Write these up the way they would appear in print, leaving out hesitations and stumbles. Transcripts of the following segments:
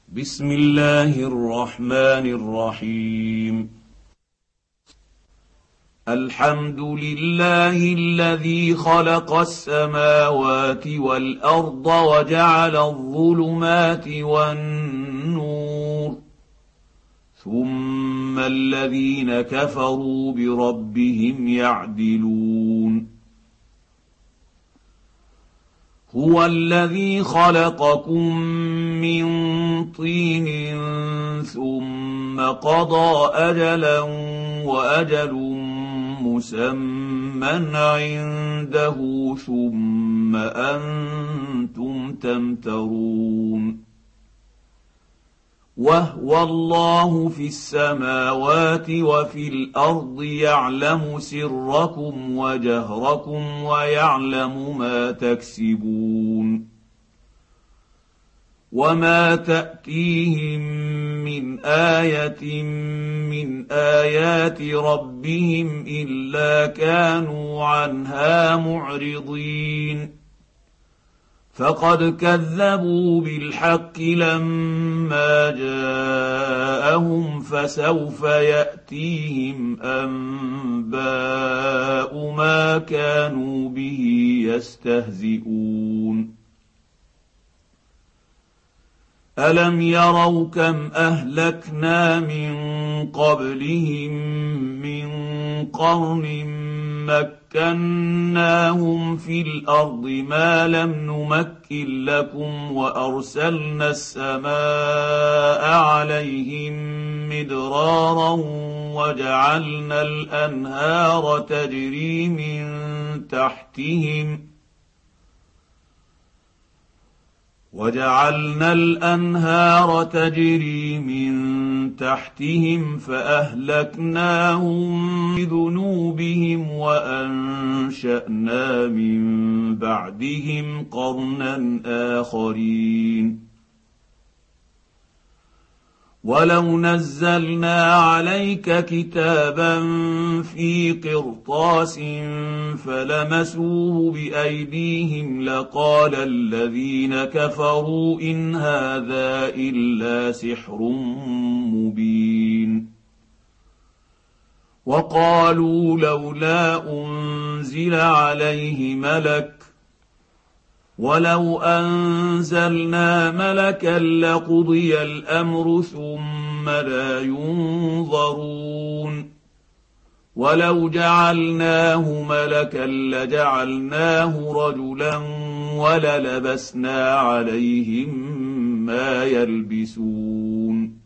بسم الله الرحمن الرحيم. الحمد لله الذي خلق السماوات والارض وجعل الظلمات والنور، ثم الذين كفروا بربهم يعدلون. هو الذي خلقكم من طين ثم قضى اجلا واجل مسمى عنده ثم انتم تمترون. وهو الله في السماوات وفي الارض يعلم سركم وجهركم ويعلم ما تكسبون. وما تاتيهم من ايه من ايات ربهم الا كانوا عنها معرضين. فقد كذبوا بالحق لما جاءهم فسوف ياتيهم انباء ما كانوا به يستهزئون. الم يروا كم اهلكنا من قبلهم من قرن مكناهم في الارض ما لم نمكن لكم وارسلنا السماء عليهم مدرارا وجعلنا الانهار تجري من تحتهم فاهلكناهم بذنوبهم وانشانا من بعدهم قرنا اخرين. ولو نزلنا عليك كتابا في قرطاس فلمسوه بايديهم لقال الذين كفروا ان هذا الا سحر مبين. وقالوا لولا انزل عليه ملك ولو انزلنا ملكا لقضي الامر ثم لا ينظرون. ولو جعلناه ملكا لجعلناه رجلا وللبسنا عليهم ما يلبسون.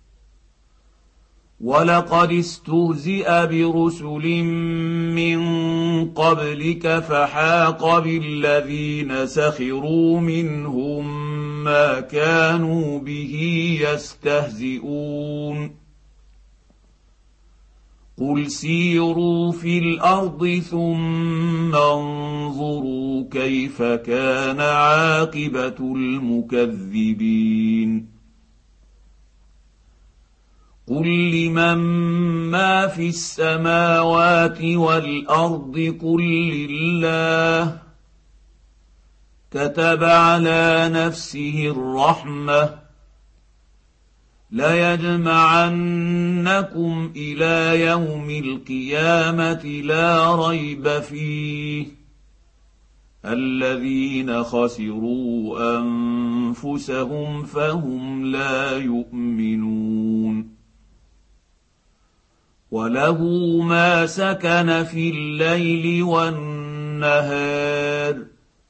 ولقد استهزئ برسل من قبلك فحاق بالذين سخروا منهم ما كانوا به يستهزئون. قل سيروا في الارض ثم انظروا كيف كان عاقبه المكذبين. قل لمن ما في السماوات والارض قل لله كتب على نفسه الرحمه ليجمعنكم الى يوم القيامه لا ريب فيه الذين خسروا انفسهم فهم لا يؤمنون. وله ما سكن في الليل والنهار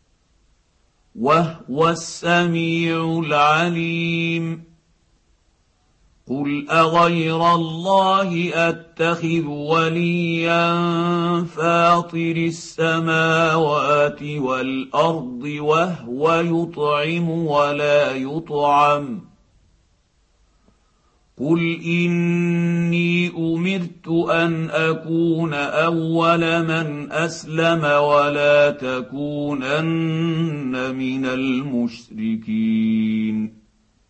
وهو السميع العليم. قل اغير الله اتخذ وليا فاطر السماوات والارض وهو يطعم ولا يطعم. قل اني امرت ان اكون اول من اسلم ولا تكونن من المشركين.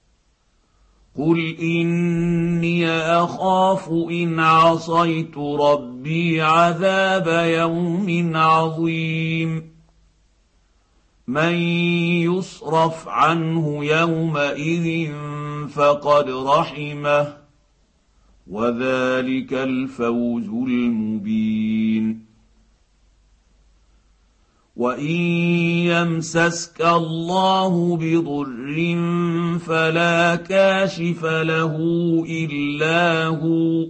قل اني اخاف ان عصيت ربي عذاب يوم عظيم. من يصرف عنه يومئذ فقد رحمه وذلك الفوز المبين. وان يمسسك الله بضر فلا كاشف له الا هو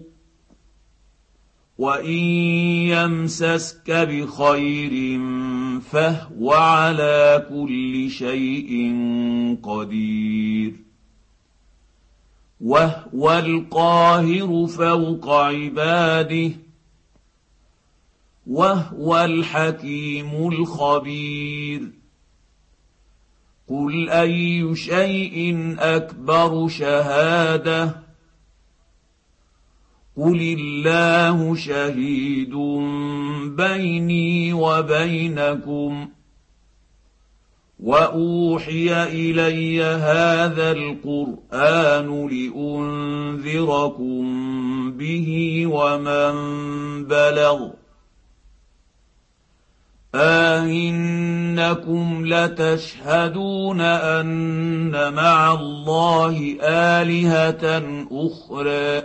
وان يمسسك بخير فهو على كل شيء قدير. وهو القاهر فوق عباده وهو الحكيم الخبير. قل اي شيء اكبر شهاده قل الله شهيد بيني وبينكم واوحي الي هذا القران لانذركم به ومن بلغ أئنكم لتشهدون أن مع الله آلهة أخرى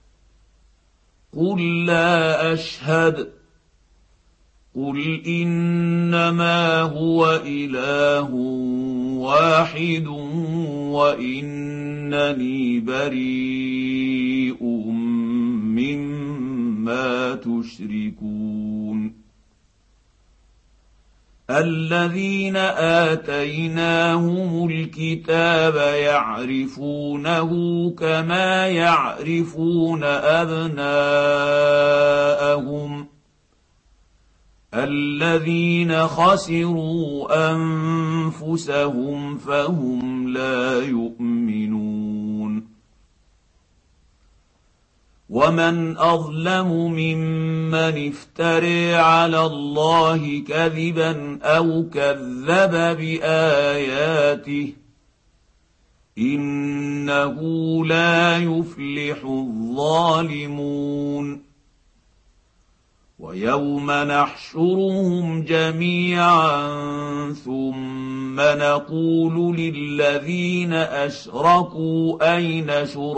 قل لا أشهد قل إنما هو إله واحد وإنني بريء مما تشركون. الذين آتيناهم الكتاب يعرفونه كما يعرفون أبناءهم الذين خسروا أنفسهم فهم لا يؤمنون. ومن اظلم ممن افترى على الله كذبا او كذب باياته انه لا يفلح الظالمون. ويوم نحشرهم جميعا ثم نقول للذين اشركوا اين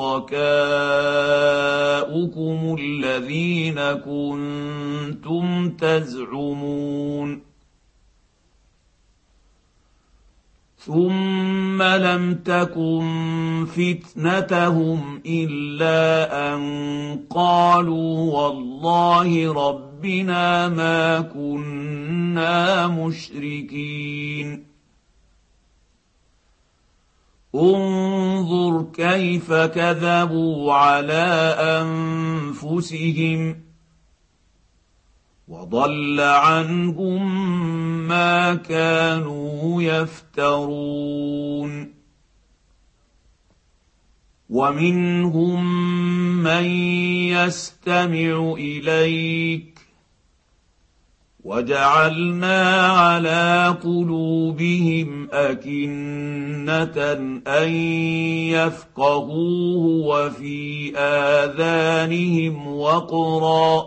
شركاؤكم الذين كنتم تزعمون ثم لم تكن فتنتهم الا ان قالوا والله ربنا ما كنا مشركين. انظر كيف كذبوا على انفسهم وضل عنهم ما كانوا يفترون. ومنهم من يستمع اليك وجعلنا على قلوبهم أكنة أن يفقهوه وفي آذانهم وقرا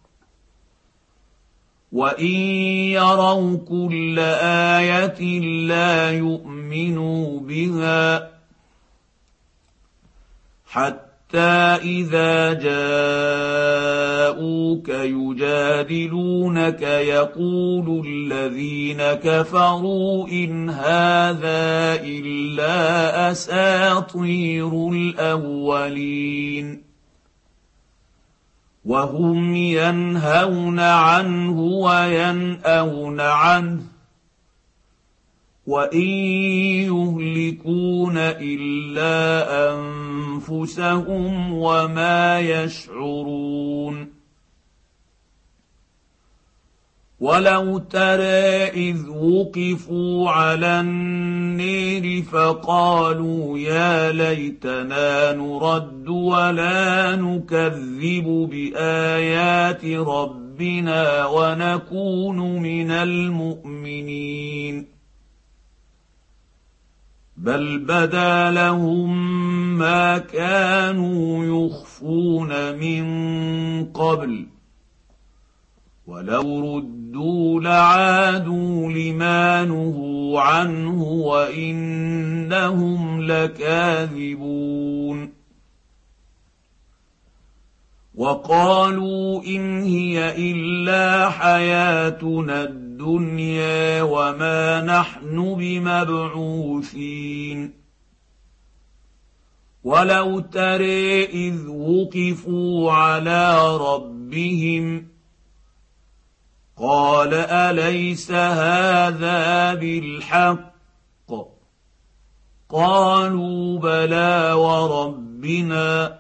وإن يروا كل آية لا يؤمنوا بها حتى إذا جاءوك يجادلونك يقول الذين كفروا إن هذا إلا أساطير الأولين وهم ينهون عنه وينأون عنه وإن يهلكون إلا أنفسهم وما يشعرون. ولو ترى إذ وقفوا على النير فقالوا يا ليتنا نرد ولا نكذب بآيات ربنا ونكون من المؤمنين بل بدا لهم ما كانوا يخفون من قبل ولو ردوا لعادوا لما نهوا عنه وانهم لكاذبون وقالوا ان هي الا حياتنا الدنيا وما نحن بمبعوثين ولو ترى اذ وقفوا على ربهم قال اليس هذا بالحق قالوا بلى وربنا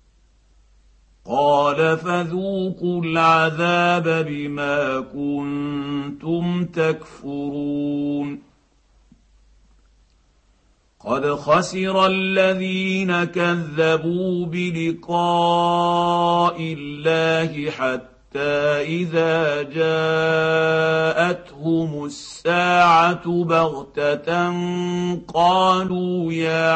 قال فذوقوا العذاب بما كنتم تكفرون قد خسر الذين كذبوا بلقاء الله حتى إذا جاءتهم الساعة بغتة قالوا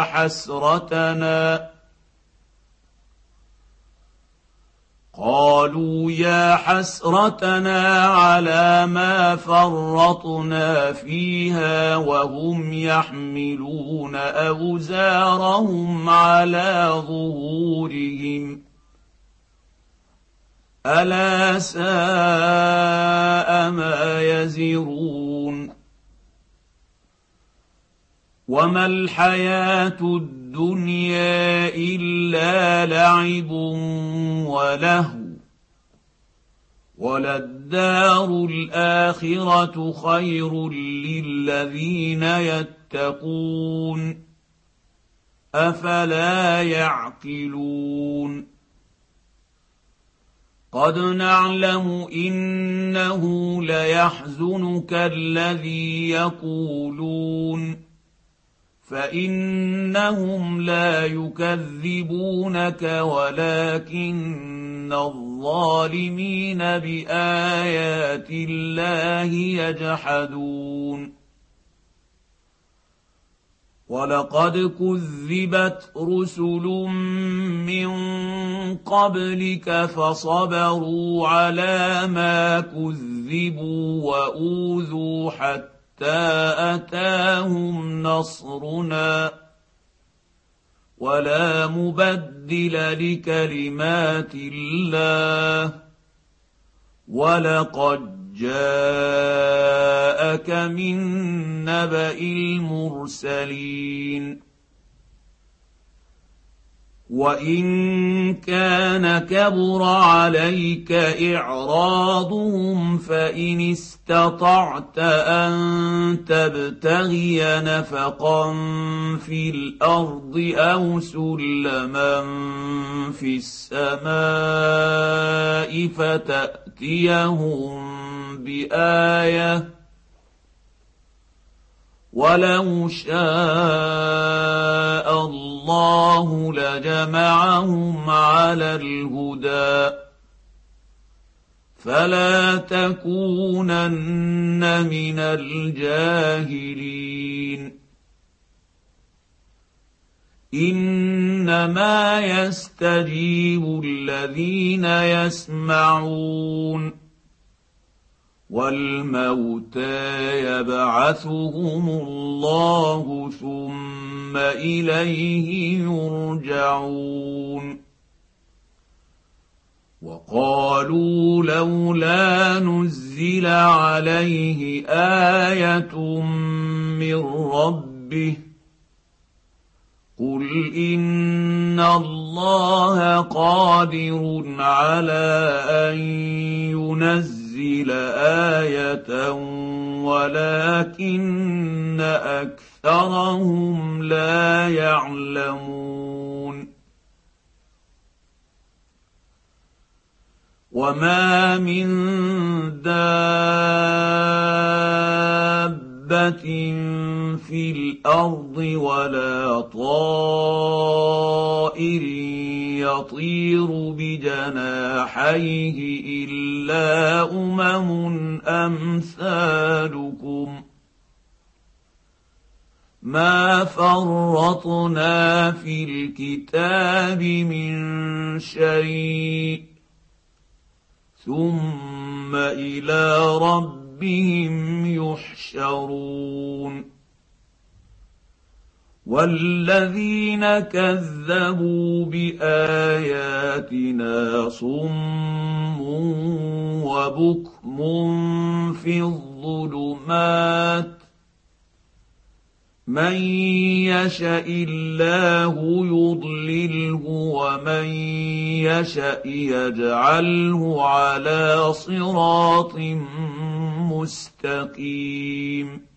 يا حسرتنا على ما فرطنا فيها وهم يحملون أوزارهم على ظهورهم ألا ساء ما يزرون وما الحياة الدنيا إلا لعب ولهو وللدار الآخرة خير للذين يتقون أفلا يعقلون قد نعلم إنه ليحزنك الذي يقولون فإنهم لا يكذبونك ولكن الظالمين بآيات الله يجحدون ولقد كذبت رسل من قبلك فصبروا على ما كذبوا وأوذوا حتى أتاهم نصرنا ولا مبدل لكلمات الله ولقد جاءك من نبأ المرسلين وإن كان كبر عليك إعراضهم فإن استطعت أن تبتغي نفقا في الأرض أو سلما في السماء فتأتيهم بآية ولو شاء الله لجمعهم على الهدى فلا تكونن من الجاهلين إنما يستجيب الذين يسمعون والموتى يبعثهم الله ثم إليه يرجعون وقالوا لولا نزل عليه آية من ربه قل إن الله قادر على أن ينزل آية ولكن أكثرهم لا يعلمون وما من دابة في الأرض ولا طائر يطير بجناحيه إلا أمثالكم ما فرطنا في الكتاب من شيء ثم الى ربهم يحشرون. والذين كذبوا باياتنا صم وبكم في الظلمات، من يشاء الله يضلله ومن يشاء يجعله على صراط مستقيم.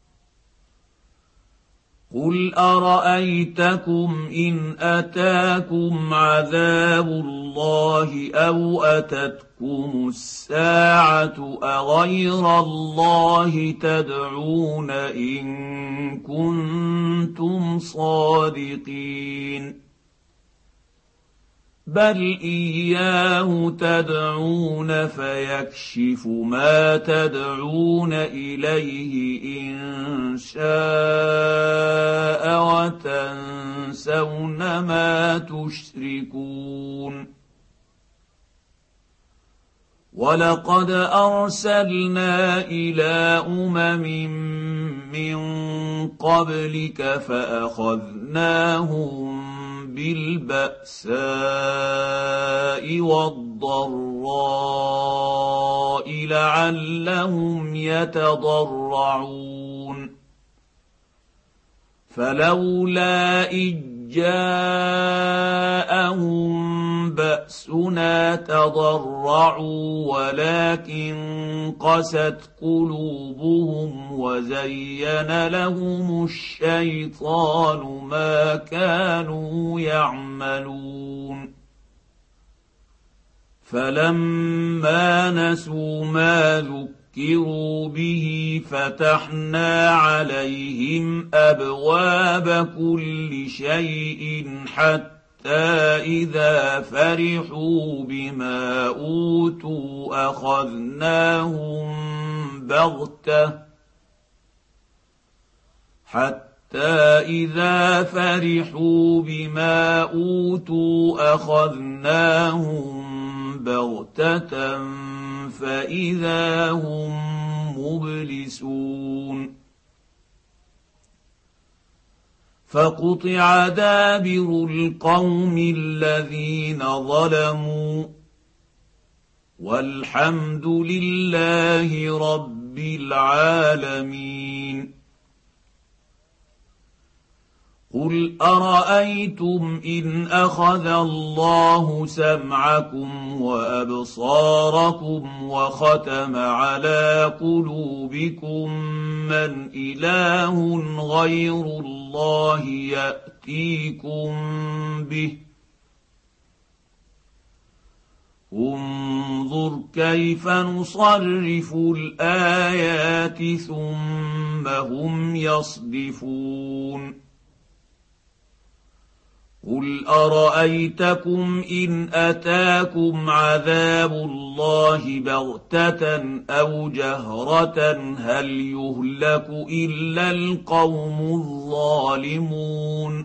قل ارايتكم ان اتاكم عذاب الله او اتتكم الساعه اغير الله تدعون ان كنتم صادقين، بل اياه تدعون فيكشف ما تدعون اليه ان شاء وتنسون ما تشركون. ولقد ارسلنا الى من قبلك فاخذناهم بالبأساء والضراء لعلهم يتضرعون، فلولا إذ جاءهم بأسنا تضرعوا ولكن قست قلوبهم وزين لهم الشيطان ما كانوا يعملون. فلما نسوا ما ذكروا به فتحنا عليهم أبواب كل شيء حتى إذا فرحوا بما أوتوا أخذناهم بغتة فإذا هم مبلسون. فقطع دابر القوم الذين ظلموا والحمد لله رب العالمين. قل ارايتم ان اخذ الله سمعكم وابصاركم وختم على قلوبكم من اله غير الله ياتيكم به، انظر كيف نصرف الايات ثم هم يصدفون. قل ارايتكم ان اتاكم عذاب الله بغته او جهره هل يهلك الا القوم الظالمون.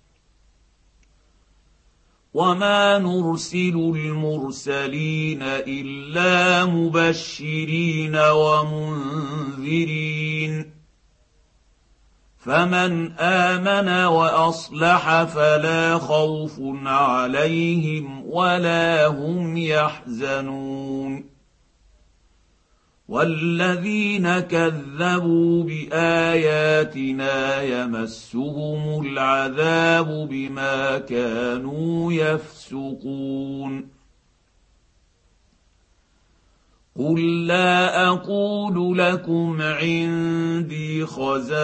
وما نرسل المرسلين الا مبشرين ومنذرين، فمن امن واصلح فلا خوف عليهم ولا هم يحزنون. والذين كذبوا باياتنا يمسهم العذاب بما كانوا يفسقون. قل لا اقول لكم عندي خزائن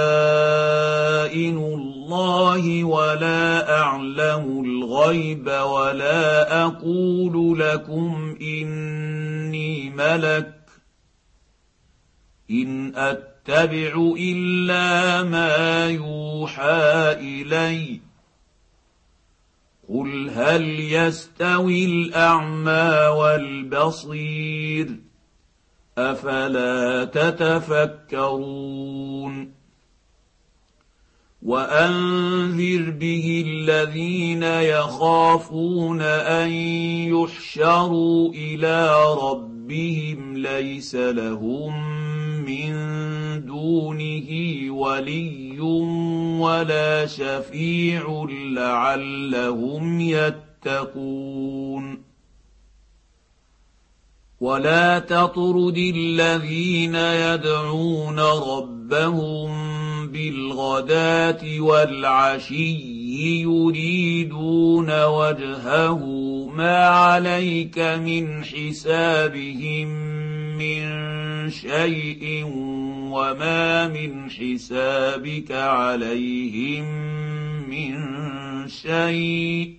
الله ولا اعلم الغيب ولا اقول لكم اني ملك ان اتبع الا ما يوحى الي. قل هل يستوي الاعمى والبصير افلا تتفكرون. وانذر به الذين يخافون ان يحشروا الى ربهم ليس لهم من دونه ولي ولا شفيع لعلهم يتقون ولا تطرد الذين يدعون ربهم بالغداة والعشي يريدون وجهه ما عليك من حسابهم من شيء وما من حسابك عليهم من شيء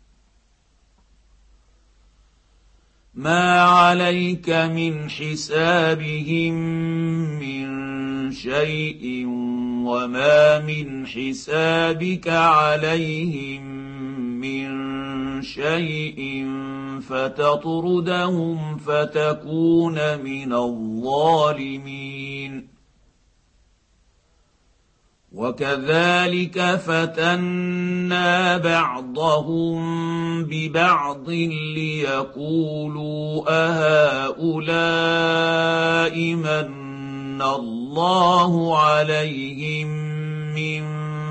ما عليك من حسابهم من شيء وما من حسابك عليهم من شيء فتطردهم فتكون من الظالمين وكذلك فتنا بعضهم ببعض ليقولوا أهؤلاء من الله عليهم من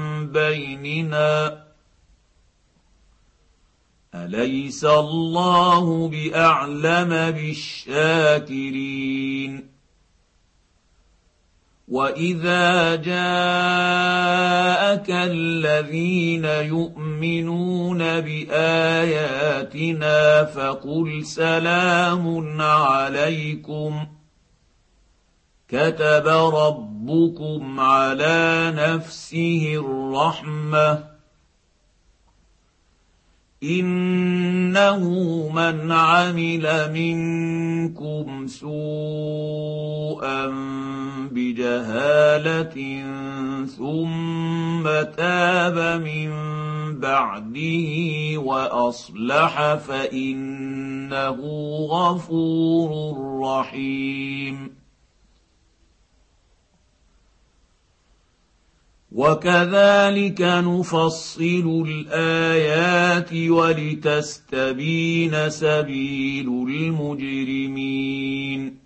بيننا أليس الله بأعلم بالشاكرين وإذا جاءك الذين يؤمنون بآياتنا فقل سلام عليكم كتب ربكم على نفسه الرحمة إنه من عمل منكم سوءا بجهالة ثم تاب من بعده وأصلح فإنه غفور رحيم وكذلك نفصل الآيات ولتستبين سبيل المجرمين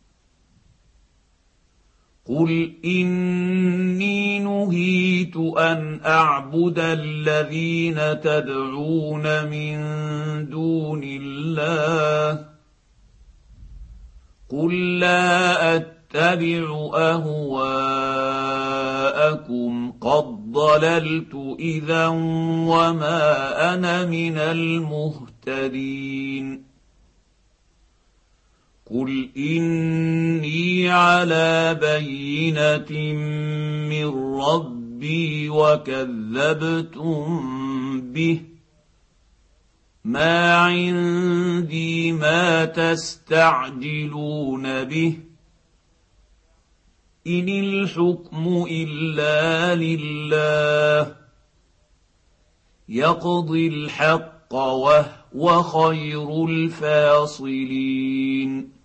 قل إني نهيت أن أعبد الذين تدعون من دون الله قل لا أتبع أهواءكم قد ضللت إذا وما أنا من المهتدين قل إني على بينة من ربي وكذبتم به ما عندي ما تستعجلون به إن الحكم إلا لله يقضي الحق وهو خير الفاصلين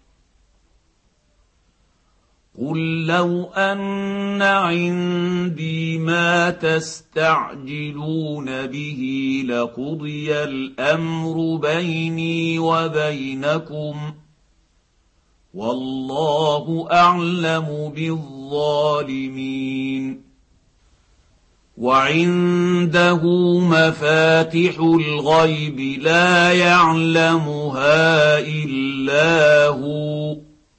قل لو أن عندي ما تستعجلون به لقضي الأمر بيني وبينكم والله أعلم بالظالمين وعنده مفاتح الغيب لا يعلمها إلا هو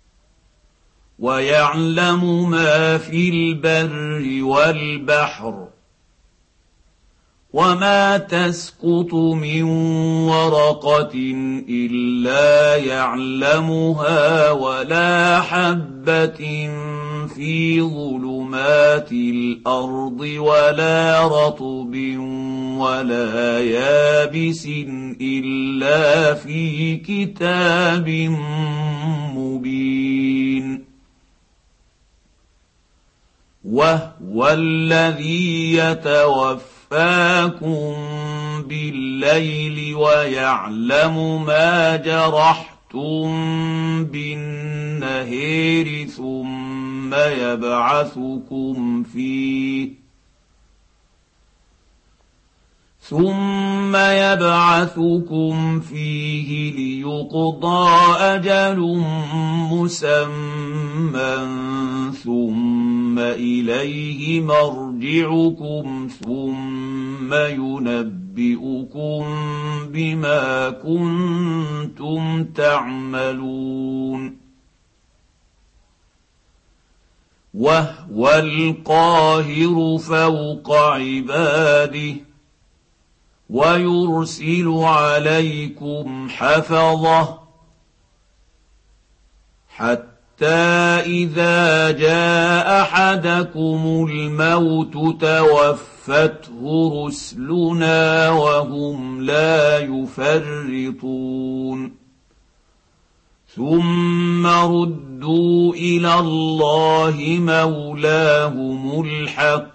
ويعلم ما في البر والبحر وما تسقط من ورقة إلا يعلمها ولا حبة في ظلمات الأرض ولا رطب ولا يابس إلا في كتاب مبين وهو الذي يتوفاكم بالليل ويعلم ما جرحتم بالنهار ثم يبعثكم فيه ثم يبعثكم فيه ليقضى أجل مسمى ثم إليه مرجعكم ثم ينبئكم بما كنتم تعملون وهو القاهر فوق عباده ويرسل عليكم حفظه حتى إذا جاء أحدكم الموت توفته رسلنا وهم لا يفرطون ثم ردوا إلى الله مولاهم الحق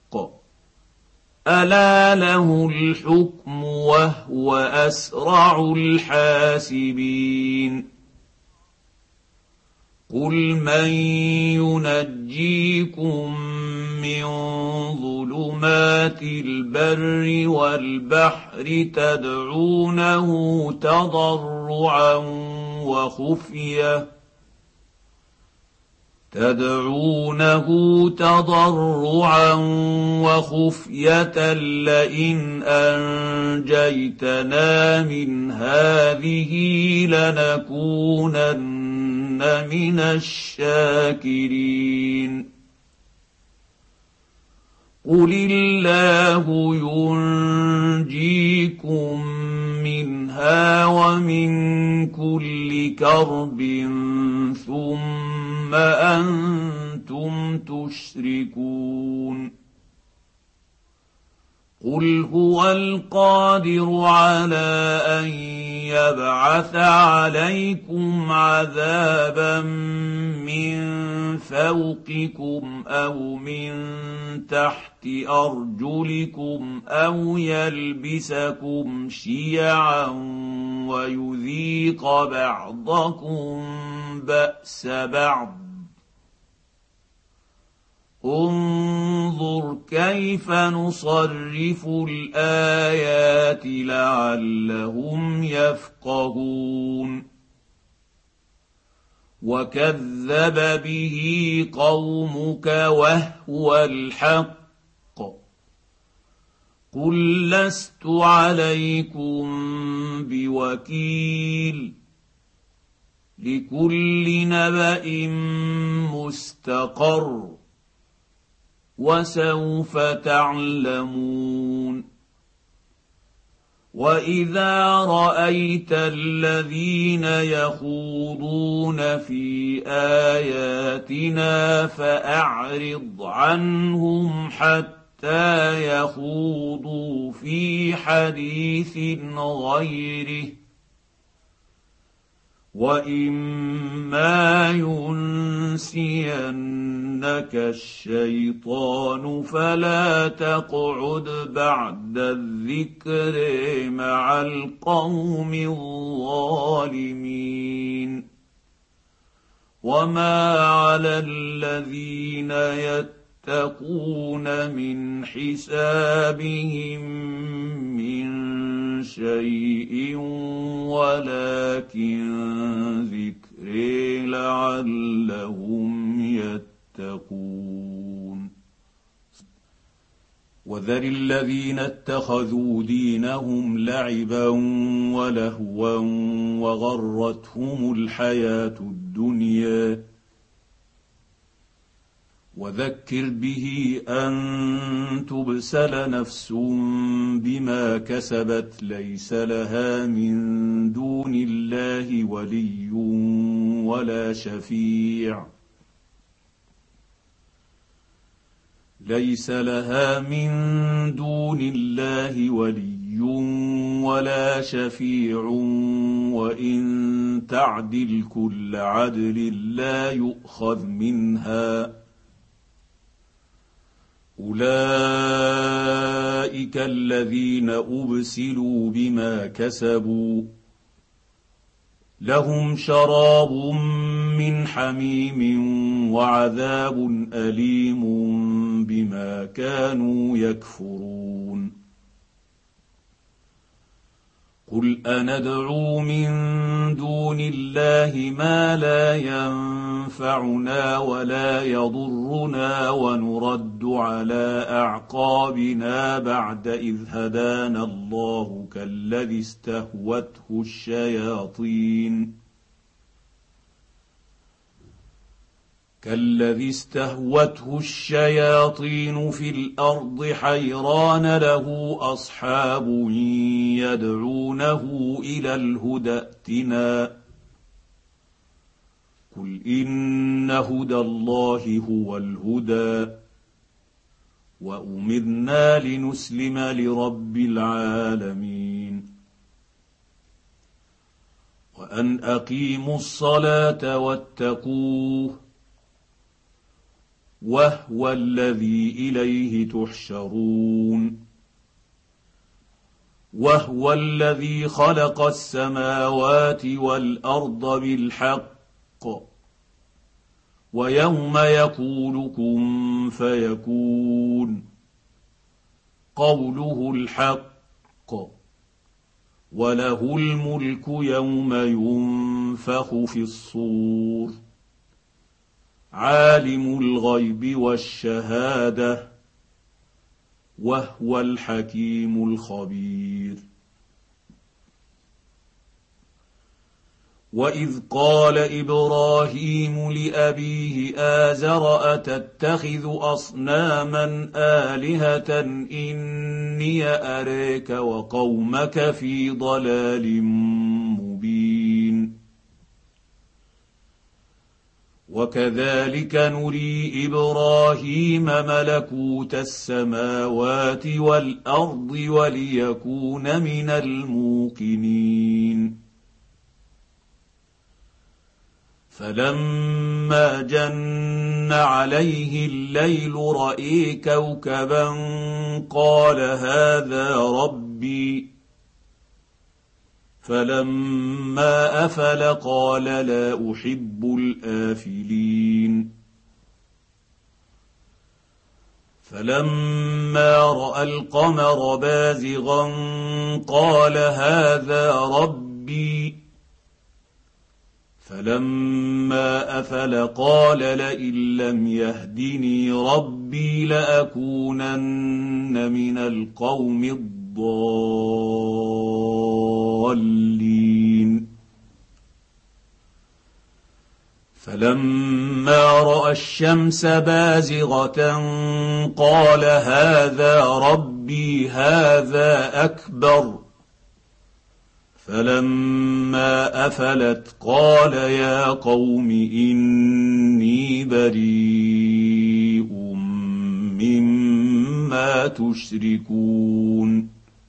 ألا له الحكم وهو أسرع الحاسبين قل من ينجيكم من ظلمات البر والبحر تدعونه تضرعا وخفية لئن أنجيتنا من هذه لنكونن من الشاكرين قل الله ينجيكم منها ومن كل كرب ثم أنتم تشركون قل هو القادر على أن يبعث عليكم عذابا من فوقكم أو من تحت أرجلكم أو يلبسكم شيعا ويذيق بعضكم بأس بعض انظر كيف نصرف الآيات لعلهم يفقهون وكذب به قومك وهو الحق قل لست عليكم بوكيل لكل نبأ مستقر وسوف تعلمون وإذا رأيت الذين يخوضون في آياتنا فأعرض عنهم حتى يخوضوا في حديث غيره وإما ينسينك الشيطان فلا تقعد بعد الذكر مع القوم الظالمين وما على الذين يتقون من حسابهم من شيء ولكن ذكر لعلهم يتقون وذر الذين اتخذوا دينهم لعبا ولهوا وغرتهم الحياة الدنيا وذكر به أن تبسل نفس بما كسبت ليس لها من دون الله ولي ولا شفيع ليس لها من دون الله ولي ولا شفيع وإن تعدل كل عدل لا يؤخذ منها أولئك الذين أبسلوا بما كسبوا لهم شراب من حميم وعذاب أليم بما كانوا يكفرون قل أندعو من دون الله ما لا ينفعنا ولا يضرنا ونرد على أعقابنا بعد إذ هدانا الله كالذي استهوته الشياطين في الأرض حيران له أصحاب يدعونه إلى الهدى ائتنا قل إن هدى الله هو الهدى وأمرنا لنسلم لرب العالمين وأن أقيموا الصلاة واتقوه وهو الذي إليه تحشرون وهو الذي خلق السماوات والأرض بالحق ويوم يقول كن فيكون قوله الحق وله الملك يوم ينفخ في الصور عالم الغيب والشهادة وهو الحكيم الخبير وإذ قال إبراهيم لأبيه آزر أتتخذ أصناما آلهة إني أريك وقومك في ضلال مبين وكذلك نري إبراهيم ملكوت السماوات والأرض وليكون من الموقنين فلما جن عليه الليل رأى كوكبا قال هذا ربي فلما أفل قال لا أحب الآفلين فلما رأى القمر بازغا قال هذا ربي فلما أفل قال لئن لم يهدني ربي لأكونن من القوم الضالين فلما رأى الشمس بازغة قال هذا ربي هذا أكبر فلما أفلت قال يا قوم إني بريء مما تشركون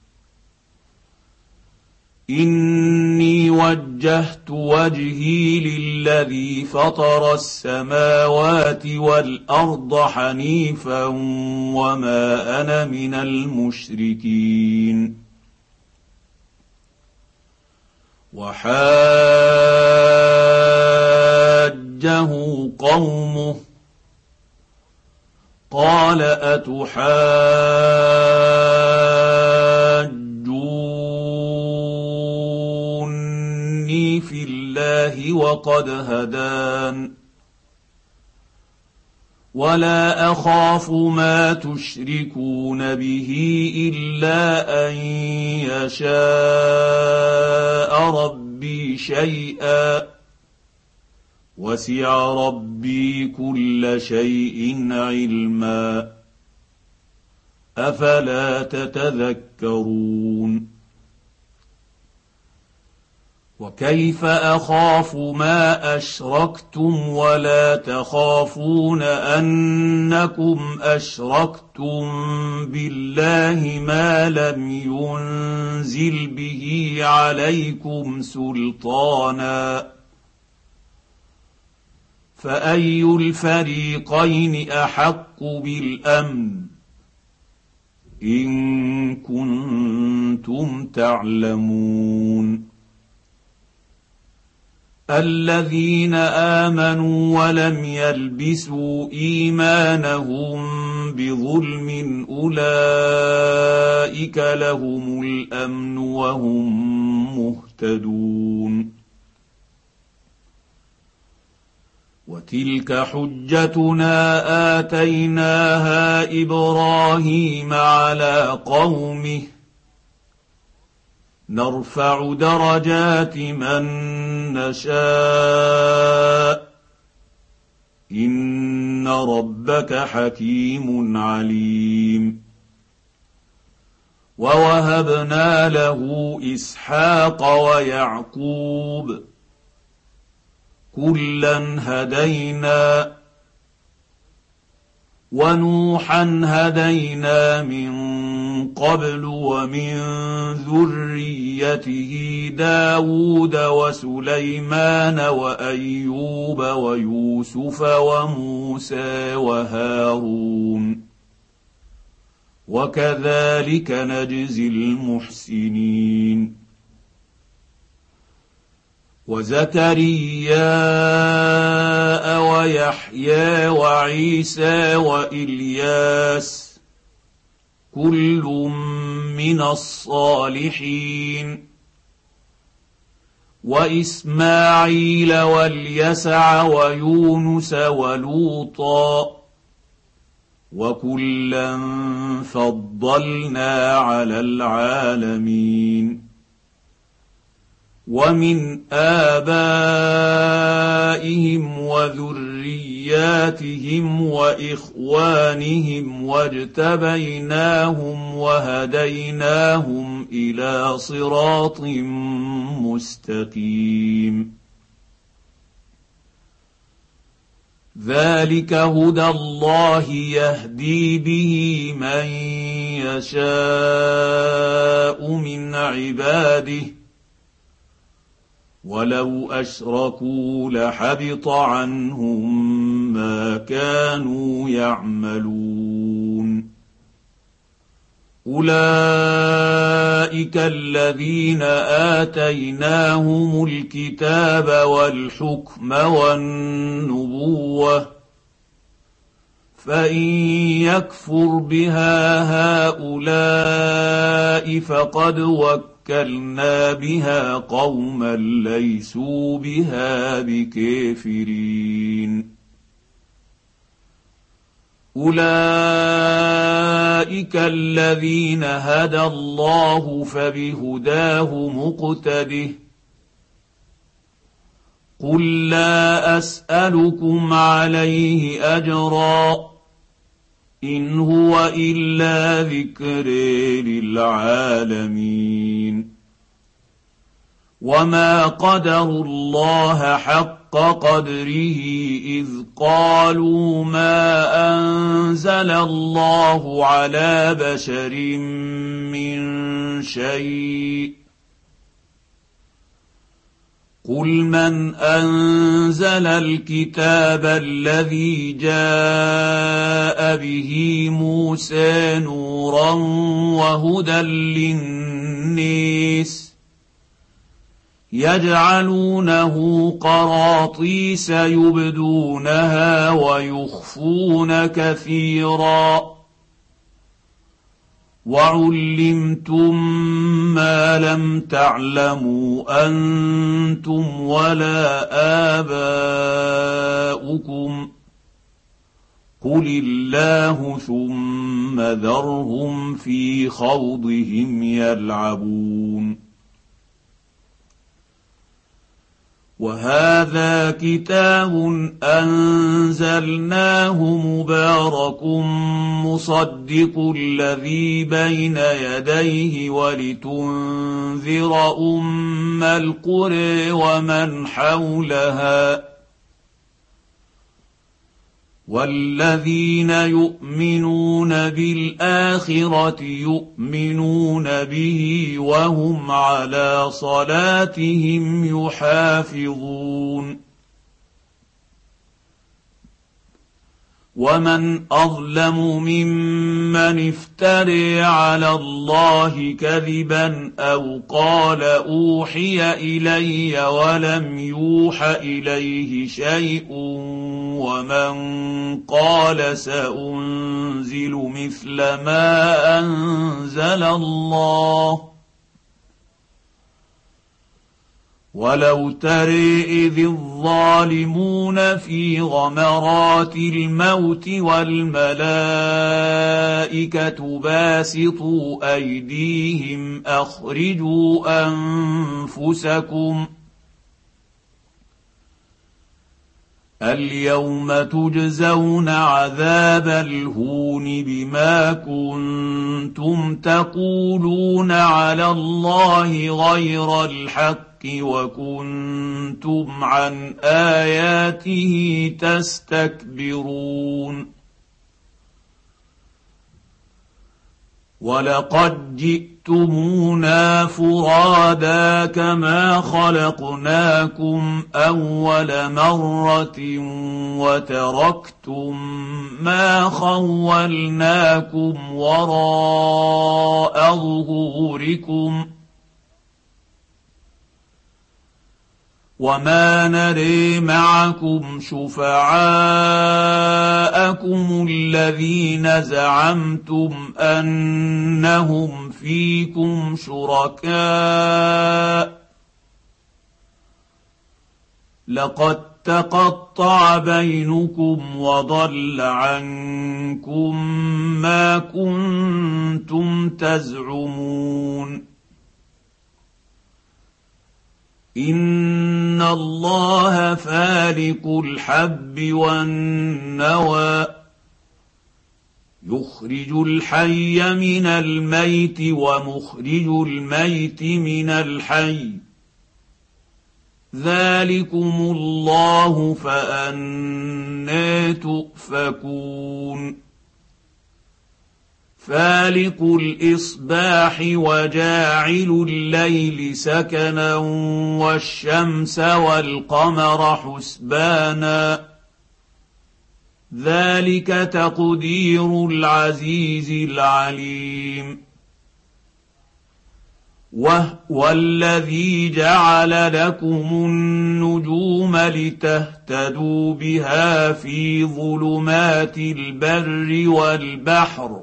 إني وجهت وجهي للذي فطر السماوات والأرض حنيفا وما أنا من المشركين وحاجه قومه قال أتحاجوني في الله وقد هدان ولا أخاف ما تشركون به إلا أن يشاء ربي شيئا وسع ربي كل شيء علما أفلا تتذكرون وكيف أخاف ما أشركتم ولا تخافون أنكم أشركتم بالله ما لم ينزل به عليكم سلطانا فأي الفريقين أحق بالأمن إن كنتم تعلمون الذين آمنوا ولم يلبسوا إيمانهم بظلم أولئك لهم الأمن وهم مهتدون. وتلك حجتنا آتيناها إبراهيم على قومه نرفع درجات من نشاء إن ربك حكيم عليم. ووهبنا له إسحاق ويعقوب كلا هدينا ونوحا هدينا من قبل ومن ذريته داود وسليمان وأيوب ويوسف وموسى وهارون وكذلك نجزي المحسنين. وزكريا ويحيى وعيسى وإلياس كل من الصالحين. وإسماعيل واليسع ويونس ولوطا وكلا فضلنا على العالمين. ومن آبائهم وذرياتهم وإخوانهم واجتبيناهم وهديناهم إلى صراط مستقيم. ذلك هدى الله يهدي به من يشاء من عباده ولو أشركوا لحبط عنهم ما كانوا يعملون. أولئك الذين آتيناهم الكتاب والحكم والنبوة فإن يكفر بها هؤلاء فقد وكلنا بها قوما ليسوا بها بكافرين. أولئك الذين هدى الله فبهداه مقتده. قل لا أسألكم عليه أجرا إن هو إلا ذكر للعالمين. وما قدروا الله حق قدره إذ قالوا ما أنزل الله على بشر من شيء. قل من أنزل الكتاب الذي جاء به موسى نورا وهدى للناس يجعلونه قراطيس يبدونها ويخفون كثيرا وعلمتم ما لم تعلموا أنتم ولا آباؤكم قل الله ثم ذرهم في خوضهم يلعبون. وهذا كتاب أنزلناه مبارك مصدق الذي بين يديه ولتنذر أم القرى ومن حولها والذين يؤمنون بالآخرة يؤمنون به وهم على صلاتهم يحافظون. ومن أظلم ممن افترى على الله كذبا أو قال أوحي إلي ولم يوح إليه شيء ومن قال سأنزل مثل ما أنزل الله ولو ترى إذ الظالمون في غمرات الموت والملائكة باسطوا أيديهم أخرجوا أنفسكم اليوم تجزون عذاب الهون بما كنتم تقولون على الله غير الحق وكنتم عن آياته تستكبرون ولقد جئتمونا فرادا كما خلقناكم أول مرة وتركتم ما خولناكم وراء ظهوركم وما نري معكم شفعاءكم الذين زعمتم أنهم فيكم شركاء لقد تقطع بينكم وضل عنكم ما كنتم تزعمون إن الله فالق الحب والنوى يخرج الحي من الميت ومخرج الميت من الحي ذلكم الله فأنى تؤفكون فالق الإصباح وجاعل الليل سكنا والشمس والقمر حسبانا ذلك تقدير العزيز العليم وهو الذي جعل لكم النجوم لتهتدوا بها في ظلمات البر والبحر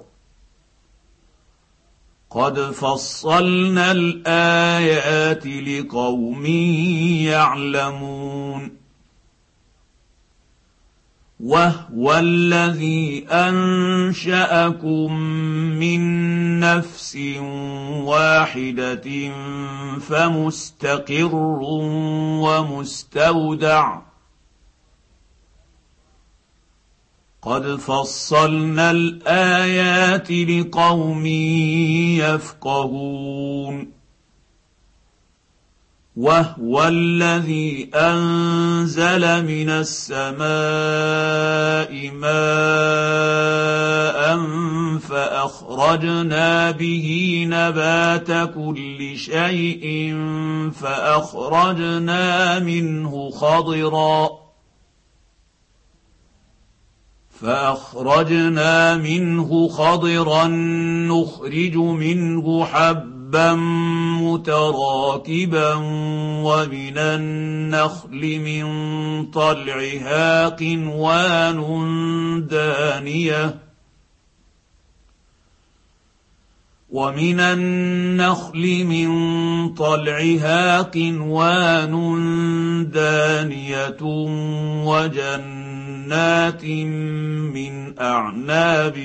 قد فصلنا الآيات لقوم يعلمون وهو الذي أنشأكم من نفس واحدة فمستقر ومستودع قد فصلنا الآيات لقوم يفقهون وهو الذي أنزل من السماء ماء فأخرجنا به نبات كل شيء فأخرجنا منه خضرا نخرج منه حبا متراكبا ومن النخل من طلعها قنوان دانية وجنات من أعناب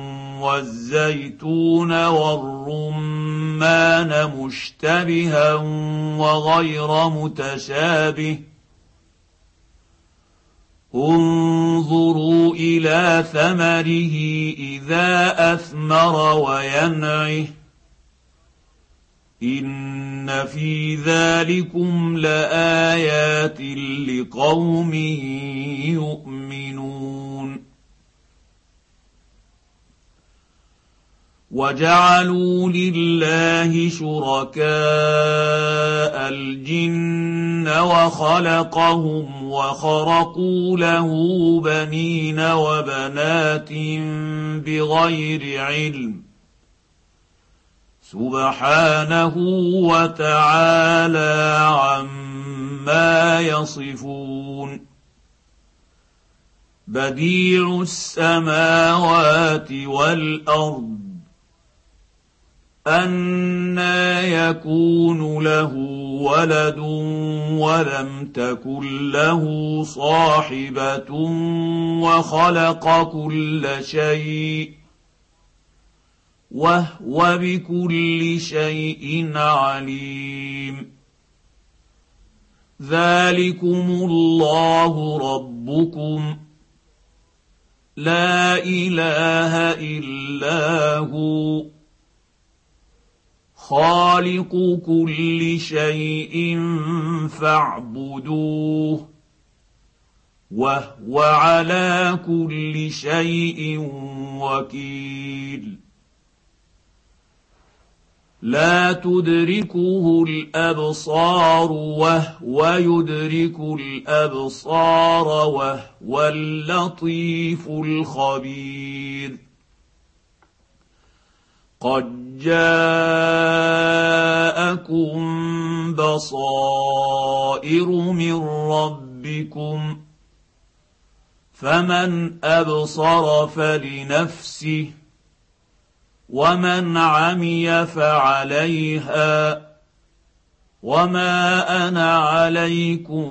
والزيتون والرمان مشتبها وغير متشابه انظروا إلى ثمره إذا أثمر وينعه إن في ذلكم لآيات لقوم يؤمنون وجعلوا لله شركاء الجن وخلقهم وخرقوا له بنين وبنات بغير علم سبحانه وتعالى عما يصفون بديع السماوات والارض أنى يكون له ولد ولم تكن له صاحبة وخلق كل شيء وهو بكل شيء عليم ذلكم الله ربكم لا إله إلا هو خالق كل شيء فاعبدوه وهو على كل شيء وكيل لا تدركه الابصار وهو يدرك الابصار وهو اللطيف الخبير قد جاءكم بصائر من ربكم فمن ابصر فلنفسه ومن عمي فعليها وما انا عليكم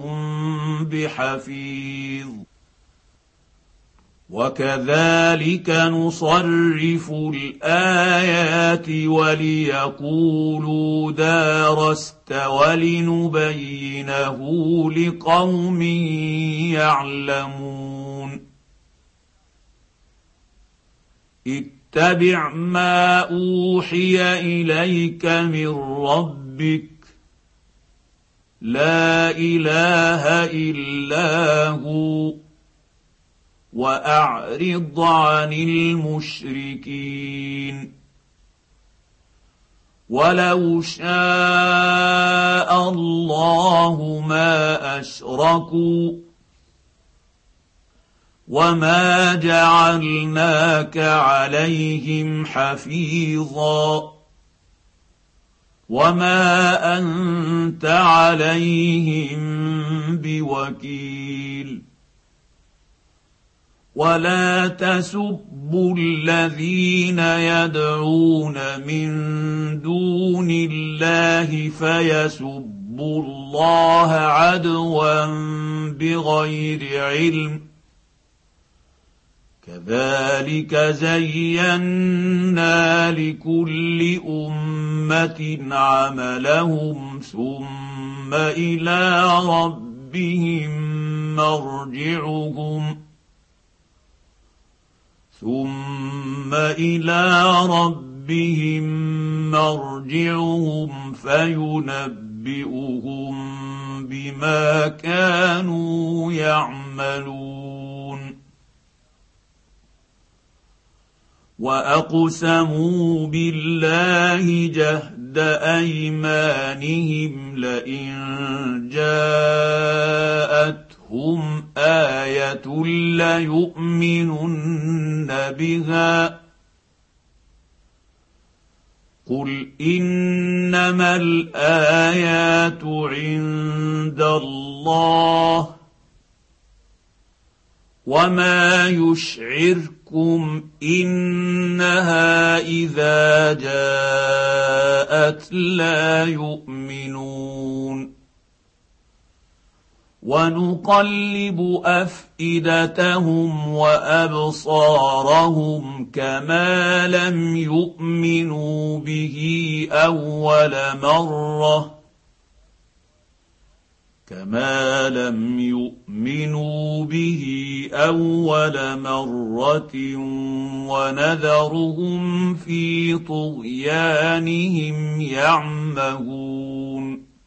بحفيظ وكذلك نصرف الايات وليقولوا درست ولنبينه لقوم يعلمون اتبع ما اوحي اليك من ربك لا اله الا هو واعرض عن المشركين ولو شاء الله ما اشركوا وما جعلناك عليهم حفيظا وما انت عليهم بوكيل ولا تسبوا الذين يدعون من دون الله فيسبوا الله عدوا بغير علم كذلك زينا لكل امه عملهم ثم الى ربهم مرجعهم فينبئهم بما كانوا يعملون واقسموا بالله جهد ايمانهم لئن جاءتهم ايه ليؤمنن بها قل انما الايات عند الله وما يشعركم انها اذا جاءت لا يؤمنون ونقلب افئدتهم وابصارهم كما لم يؤمنوا به اول مره ونذرهم في طغيانهم يعمهون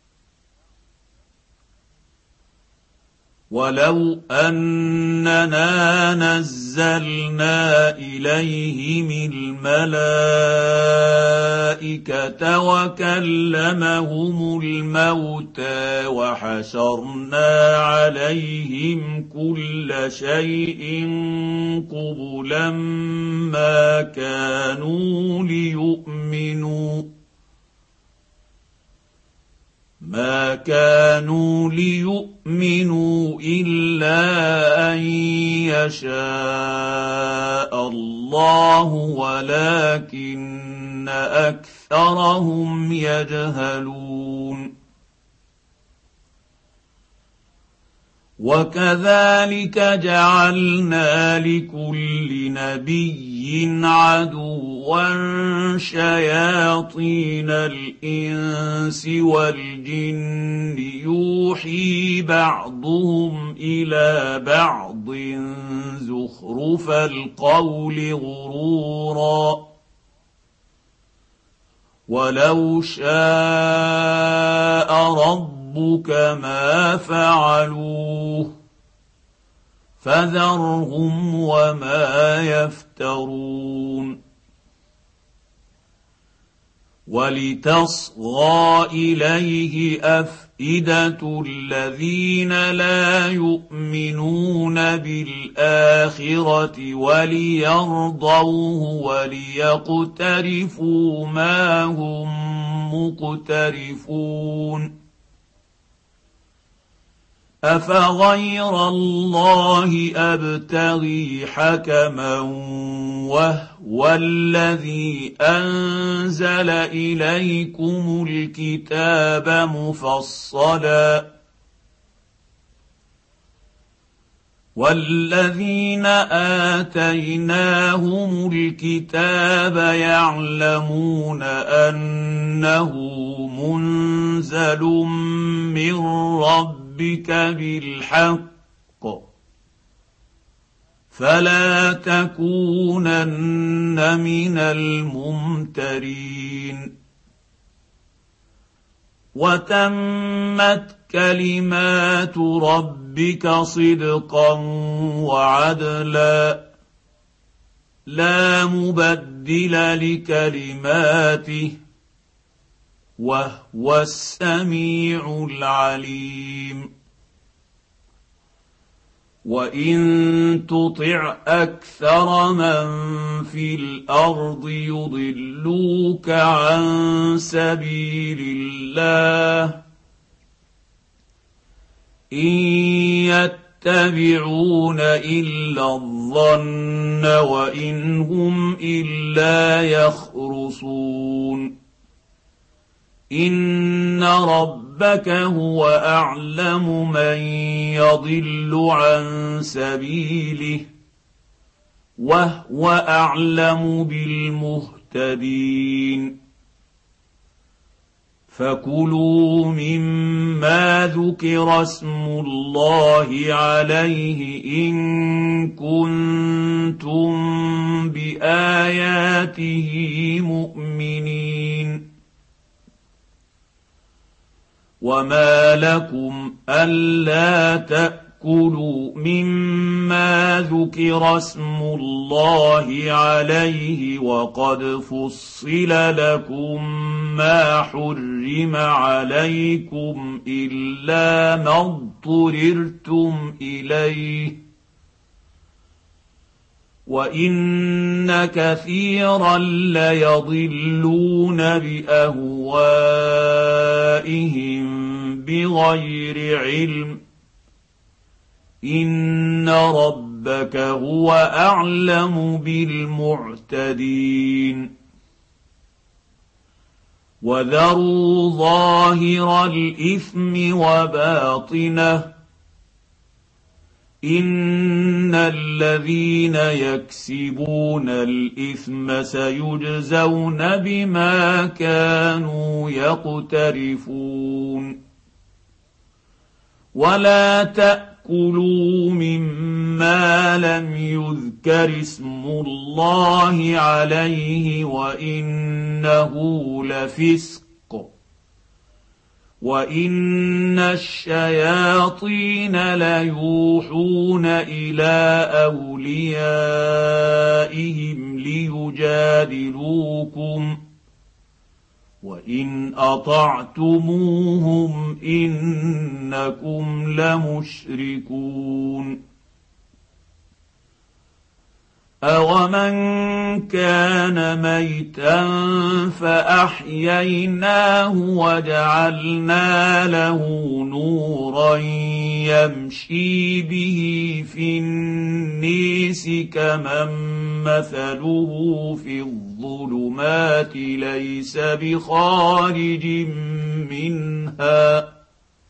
ولو اننا نزلنا اليهم الملائكه وكلمهم الموتى وحشرنا عليهم كل شيء قبلا ما كانوا ليؤمنوا الا ان جاءهم رسول بما لا تهوى انفسهم كذبوا فاخذناهم فاخذناهم كما اهلكناهم لعلهم يرجعون ولو اننا نزلنا اليهم الملائكه وكلمهم الموتى وحشرنا عليهم كل شيء قبلا ما كانوا ليؤمنوا ما كانوا ليؤمنوا الا ان يشاء الله ولكن اكثرهم يجهلون. وكذلك جعلنا لكل نبي عدوا شياطين الانس والجن يوحي بعضهم الى بعض زخرف القول غرورا ولو شاء ربك ما فعلوه فذرهم وما يفترون. ولتصغى اليه افئده الذين لا يؤمنون بالاخره وليرضوه وليقترفوا ما هم مقترفون. افغير الله ابتغي حكما وهو الذي انزل اليكم الكتاب مفصلا والذين اتيناهم الكتاب يعلمون انه منزل من ربك بالحق فلا تكونن من الممترين. وتمت كلمات ربك صدقا وعدلا لا مبدل لكلماته وهو السميع العليم. وان تطع اكثر من في الارض يضلوك عن سبيل الله ان يتبعون الا الظن وان هم الا يخرصون. ان ربك هو اعلم من يضل عن سبيله وهو اعلم بالمهتدين. فكلوا مما ذكر اسم الله عليه ان كنتم باياته مؤمنين. وما لكم الا تاكلوا مما ذكر اسم الله عليه وقد فصل لكم ما حرم عليكم الا ما اضطررتم اليه وان كثيرا ليضلون باهوائهم بغير علم ان ربك هو اعلم بالمعتدين. وذروا ظاهر الاثم وباطنه ان الذين يكسبون الاثم سيجزون بما كانوا يقترفون. ولا تاكلوا مما لم يذكر اسم الله عليه وانه لفسق وان الشياطين ليوحون الى اوليائهم ليجادلوكم وان اطعتموهم انكم لمشركون. أَوَمَنْ كَانَ مَيْتًا فَأَحْيَيْنَاهُ وَجَعَلْنَا لَهُ نُورًا يَمْشِي بِهِ فِي النَّاسِ كَمَن مَّثَلُهُ فِي الظُّلُمَاتِ لَيْسَ بِخَارِجٍ مِّنْهَا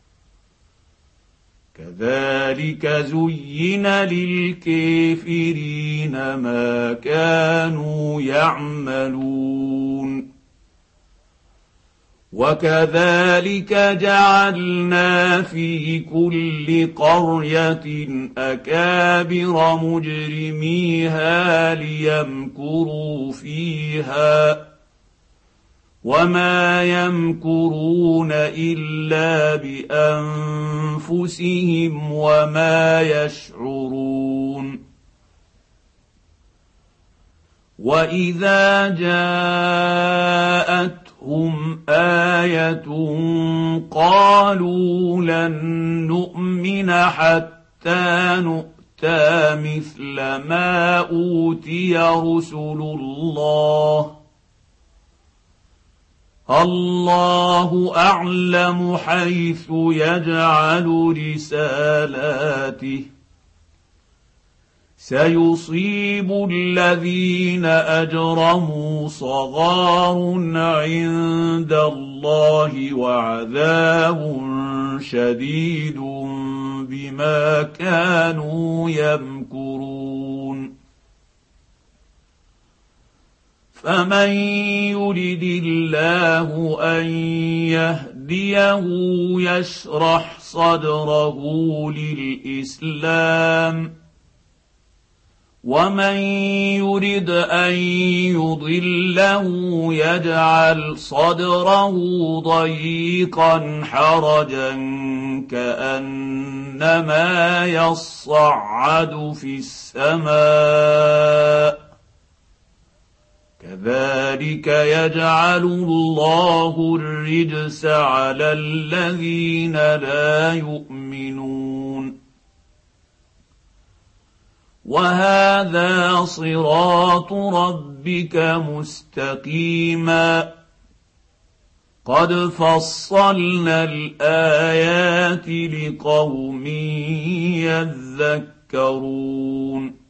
كَذَلِكَ زُيِّنَ لِلْكَافِرِينَ مَا كَانُوا يَعْمَلُونَ وَكَذَلِكَ جَعَلْنَا فِي كُلِّ قَرْيَةٍ أَكَابِرَ مُجْرِمِيهَا لِيَمْكُرُوا فِيهَا وَمَا يَمْكُرُونَ إِلَّا بِأَنفُسِهِمْ وَمَا يَشْعُرُونَ وَإِذَا جَاءَتْهُمْ آيَةٌ قَالُوا لَن نُّؤْمِنَ حَتَّىٰ نُؤْتَىٰ مِثْلَ مَا أُوتِيَ رُسُلُ الله أعلم حيث يجعل رسالاته سيصيب الذين أجرموا صغار عند الله وعذاب شديد بما كانوا يمكرون فمن يرد الله أن يهديه يشرح صدره للإسلام ومن يرد أن يضله يجعل صدره ضيقا حرجا كأنما يصعد في السماء كذلك يجعل الله الرجس على الذين لا يؤمنون وهذا صراط ربك مستقيما قد فصلنا الآيات لقوم يذكرون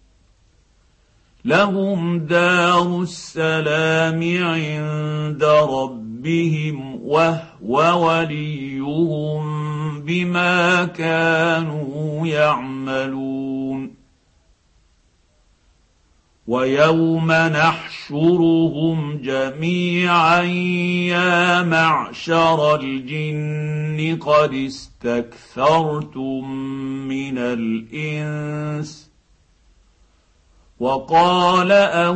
لهم دار السلام عند ربهم وهو وليهم بما كانوا يعملون ويوم نحشرهم جميعا يا معشر الجن قد استكثرتم من الإنس وقال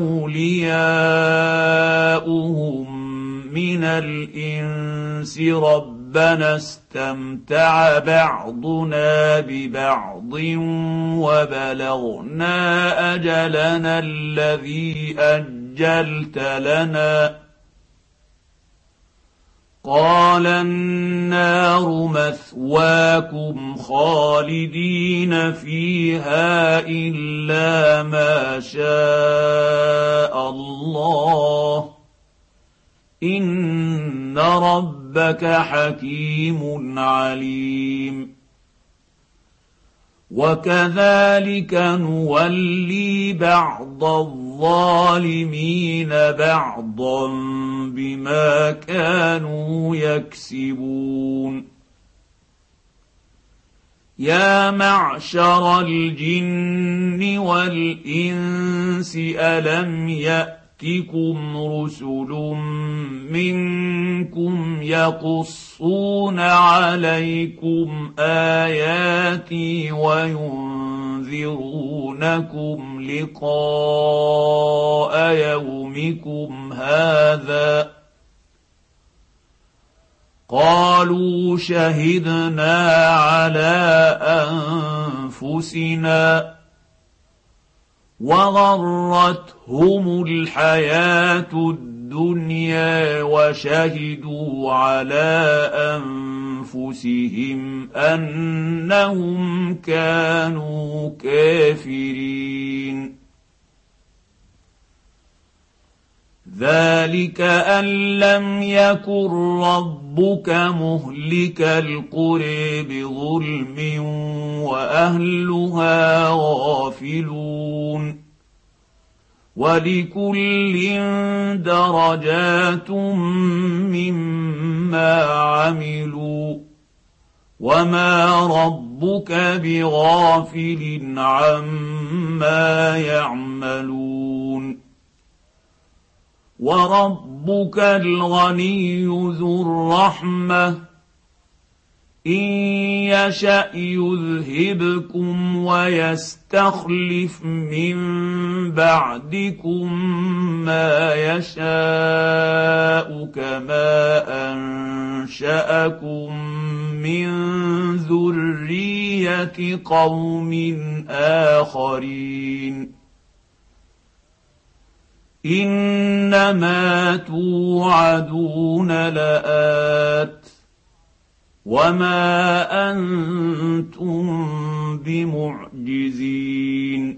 أولياؤهم من الإنس ربنا استمتع بعضنا ببعض وبلغنا أجلنا الذي أجلت لنا قال النار مثواكم خالدين فيها إلا ما شاء الله إن ربك حكيم عليم وكذلك نولي بعض الظالمين بعضا بما كانوا يكسبون يا معشر الجن والإنس ألم يأتكم رسل منكم يقصون عليكم آياتي وينذرونكم لقاء يومكم هذا قالوا شهدنا على أنفسنا وغرتهم الحياة الدنيا وشهدوا على أنفسهم أنهم كانوا كافرين ذلك أن لم يكن ربك مهلك القرى بظلم وأهلها غافلون ولكل درجات مما عملوا وما ربك بغافل عما يعملون وربك الغني ذو الرحمة إن يشأ يذهبكم ويستخلف من بعدكم ما يشاء كما أنشأكم من ذرية قوم آخرين إنما توعدون لآت وما أنتم بمعجزين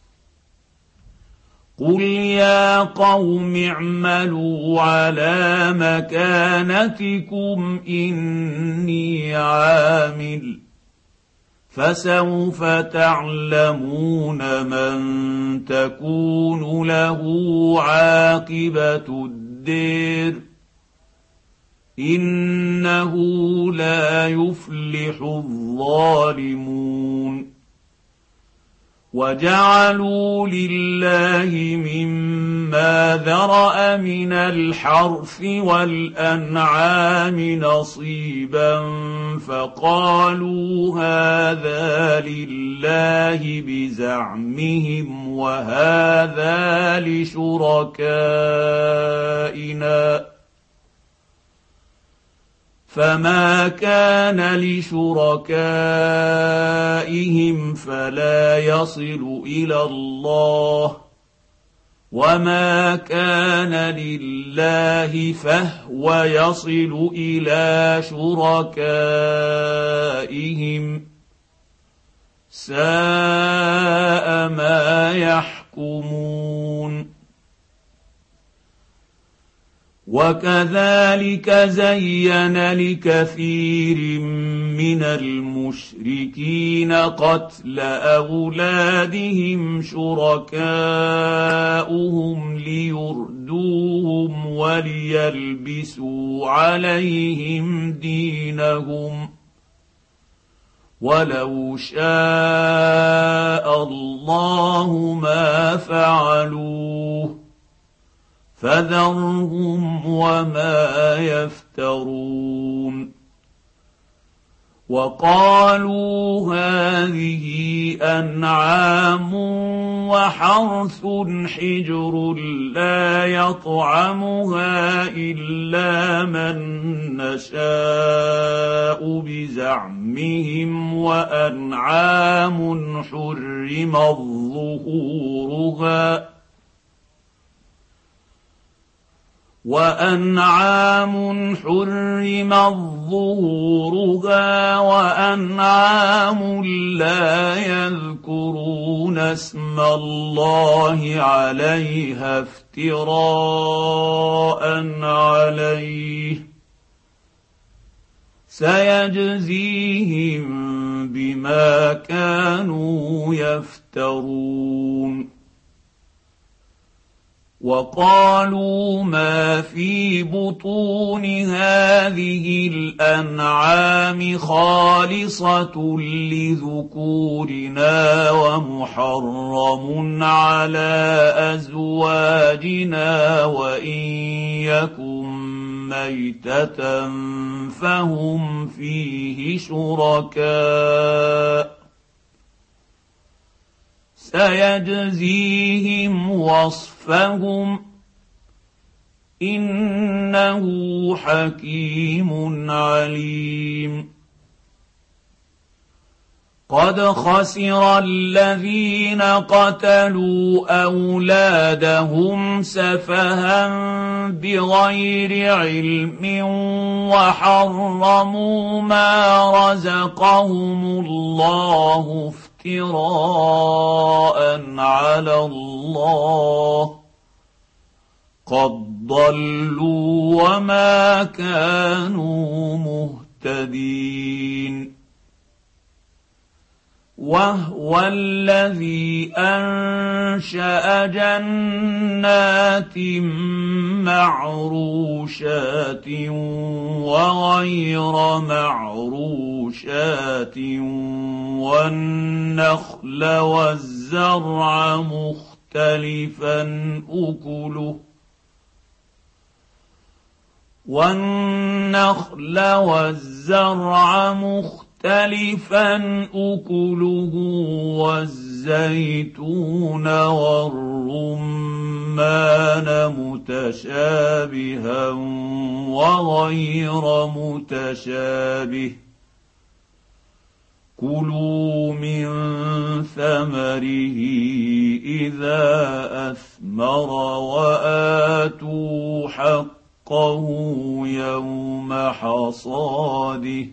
قل يا قوم اعملوا على مكانتكم إني عامل فسوف تعلمون من تكون له عاقبة الدير إنه لا يفلح الظالمون وجعلوا لله مما ذرأ من الحرث والأنعام نصيبا فقالوا هذا لله بزعمهم وهذا لشركائنا فما كان لشركائهم فلا يصل إلى الله وما كان لله فهو يصل إلى شركائهم ساء ما يحكمون وكذلك زين لكثير من المشركين قتل أولادهم شركاؤهم ليردوهم وليلبسوا عليهم دينهم ولو شاء الله ما فعلوه فذرهم وما يفترون وقالوا هذه أنعام وحرث حجر لا يطعمها إلا من نشاء بزعمهم وأنعام حرمت ظهورها وأنعام لا يذكرون اسم الله عليها افتراء عليه سيجزيهم بما كانوا يفترون وقالوا ما في بطون هذه الأنعام خالصة لذكورنا ومحرم على أزواجنا وإن يكن ميتة فهم فيه شركاء سيجزيهم وصفهم إنه حكيم عليم قد خسر الذين قتلوا أولادهم سفها بغير علم وحرموا ما رزقهم الله افتراء على الله قد ضلوا وما كانوا مهتدين وهو الذي انشا جنات معروشات وغير معروشات والنخل والزرع مختلفا أكله والزيتون والرمان متشابها وغير متشابه كلوا من ثمره إذا أثمر وآتوا حقه يوم حصاده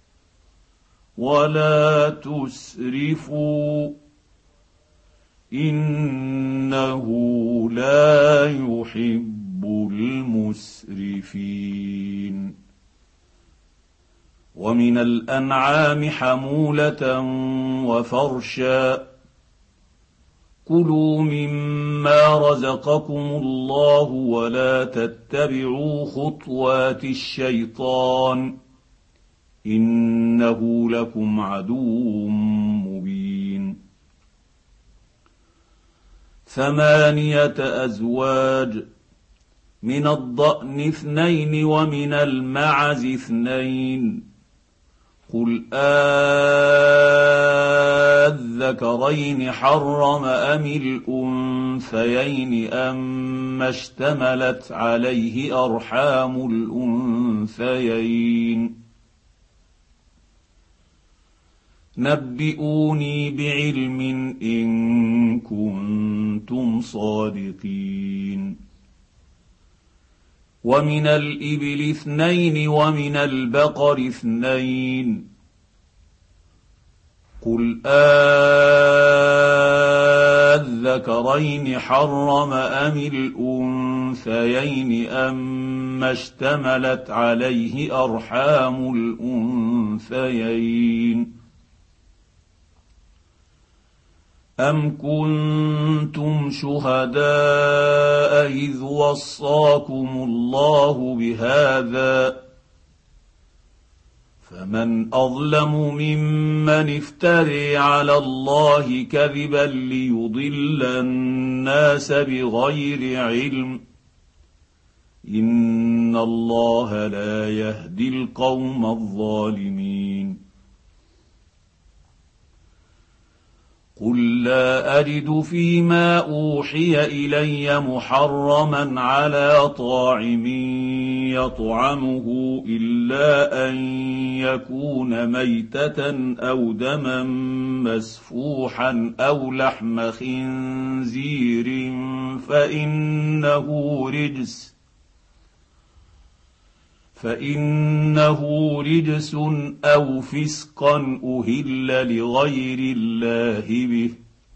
ولا تسرفوا إنه لا يحب المسرفين ومن الأنعام حمولة وفرشا كلوا مما رزقكم الله ولا تتبعوا خطوات الشيطان إنه لكم عدو مبين 8 أزواج من الضأن 2 ومن المعز 2 قل أذكرين حرم أم الأنثيين أما اشتملت عليه أرحام الأنثيين نبئوني بعلم إن كنتم صادقين ومن الإبل 2 ومن البقر 2 قل أذكرين حرم أم الأنثيين أما اشتملت عليه أرحام الأنثيين أم كنتم شهداء إذ وصاكم الله بهذا فمن أظلم ممن افتري على الله كذبا ليضل الناس بغير علم إن الله لا يهدي القوم الظالمين قل لا أجد فيما أوحي إلي محرما على طاعم يطعمه إلا أن يكون ميتة أو دما مسفوحا أو لحم خنزير فإنه رجس أو فسقا أهل لغير الله به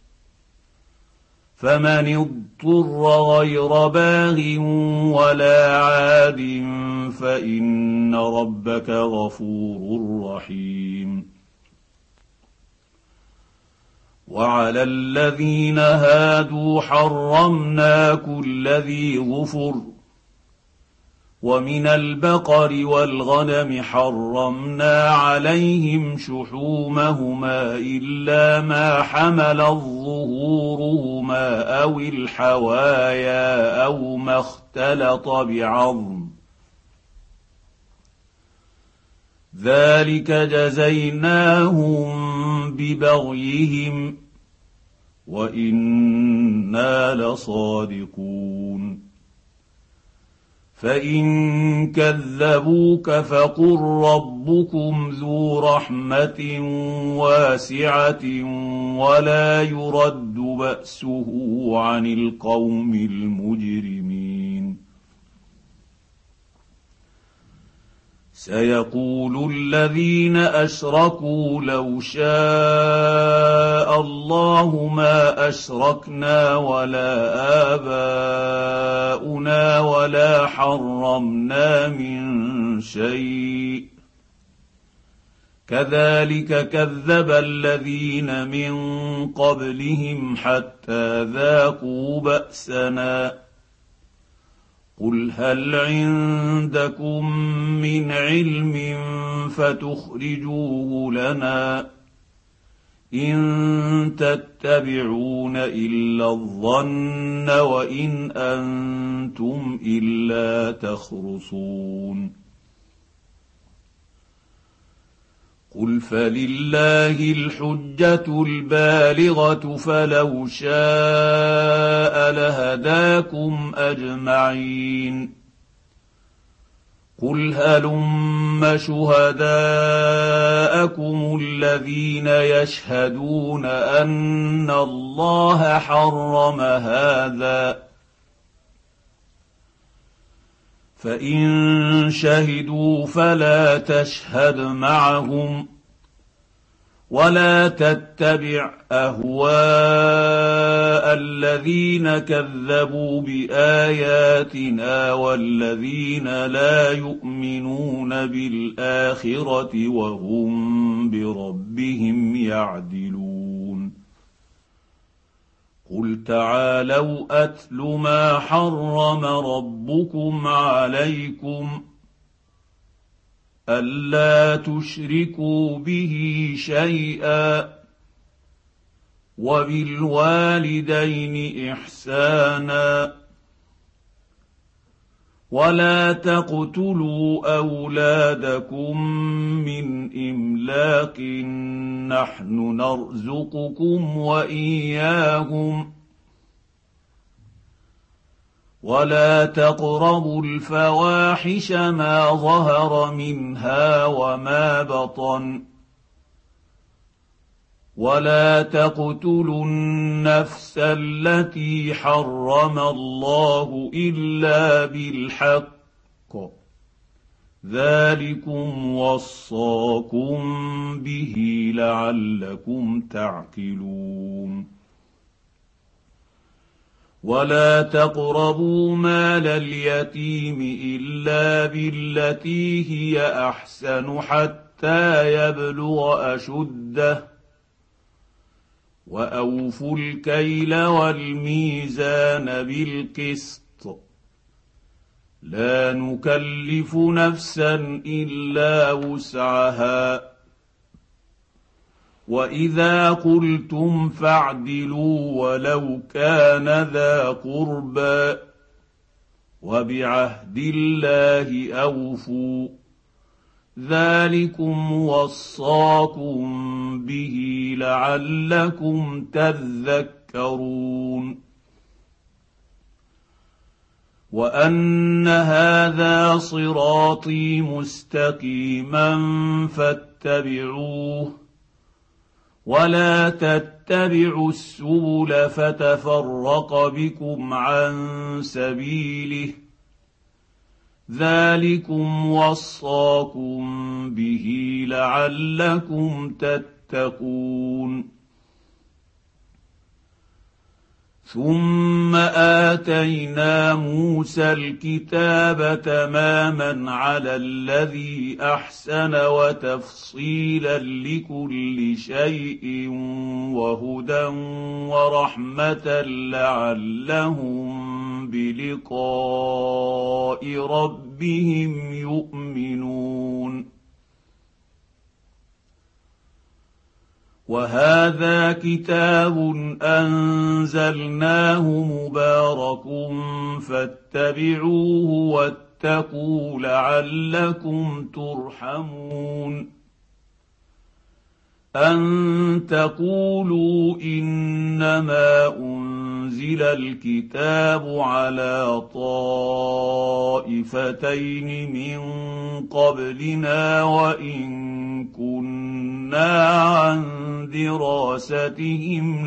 فمن اضطر غير باغ ولا عاد فإن ربك غفور رحيم وعلى الذين هادوا حرمنا كل ذي ظفر ومن البقر والغنم حرمنا عليهم شحومهما إلا ما حملت ظهورهما أو الحوايا أو ما اختلط بعظم ذلك جزيناهم ببغيهم وإنا لصادقون فإن كذبوك فقل ربكم ذو رحمة واسعة ولا يرد بأسه عن القوم المجرمين سيقول الذين اشركوا لو شاء الله ما اشركنا ولا اباؤنا ولا حرمنا من شيء كذلك كذب الذين من قبلهم حتى ذاقوا باسنا قل هل عندكم من علم فتخرجوه لنا ان تتبعون الا الظن وان انتم الا تخرصون قل فلله الحجه البالغه فلو شاء لهداكم اجمعين قل هلم شهداءكم الذين يشهدون ان الله حرم هذا فان شهدوا فلا تشهد معهم ولا تتبع اهواء الذين كذبوا باياتنا والذين لا يؤمنون بالاخره وهم بربهم يعدلون قل تعالوا اتل ما حرم ربكم عليكم الا تشركوا به شيئا وبالوالدين احسانا ولا تقتلوا اولادكم من املاق نحن نرزقكم واياهم ولا تقربوا الفواحش ما ظهر منها وما بطن ولا تقتلوا النفس التي حرم الله الا بالحق ذلكم وصاكم به لعلكم تعقلون ولا تقربوا مال اليتيم الا بالتي هي احسن حتى يبلغ اشده واوفوا الكيل والميزان بالقسط لا نكلف نفسا الا وسعها واذا قلتم فاعدلوا ولو كان ذا قربى وبعهد الله اوفوا ذلكم وصاكم به لعلكم تذكرون وان هذا صراطي مستقيما فاتبعوه ولا تتبعوا السبل فتفرق بكم عن سبيله ذلكم وصاكم به لعلكم تتقون ثم اتينا موسى الكتاب تماما على الذي احسن وتفصيلا لكل شيء وهدى ورحمه لعلهم بلقاء ربهم يؤمنون وهذا كتاب انزلناه مبارك فاتبعوه واتقوا لعلكم ترحمون ان تقولوا انما انزل الكتاب على طائفتين من قبلنا وان كنا عن دراستهم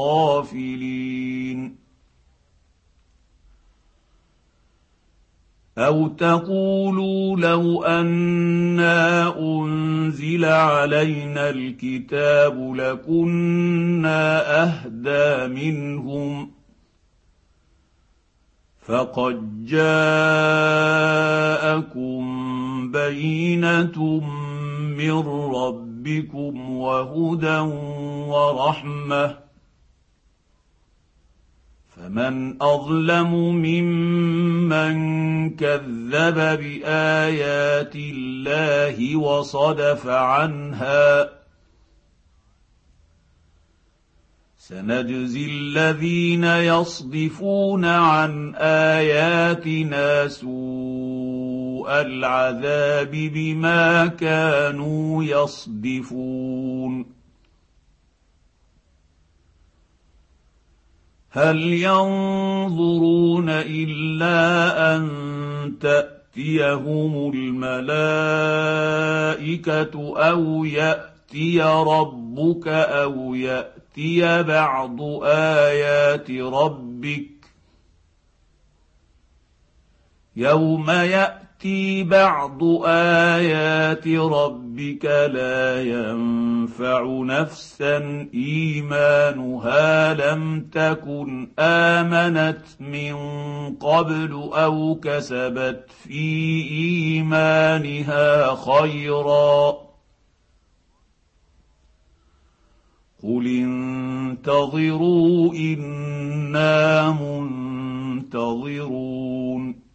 لغافلين أو تقولوا لو أنا أنزل علينا الكتاب لكنا أهدى منهم فقد جاءكم بينة من ربكم وهدى ورحمة فمن أظلم ممن كذب بآيات الله وصدف عنها سنجزي الذين يصدفون عن آياتنا سوء العذاب بما كانوا يصدفون هل ينظرون إلا أن تأتيهم الملائكة أو يأتي ربك أو يأتي بعض آيات ربك يوم يأتي بعض آيات ربك لا ينفع نفسا إيمانها لم تكن آمنت من قبل أو كسبت في إيمانها خيرا قل انتظروا إنا منتظرون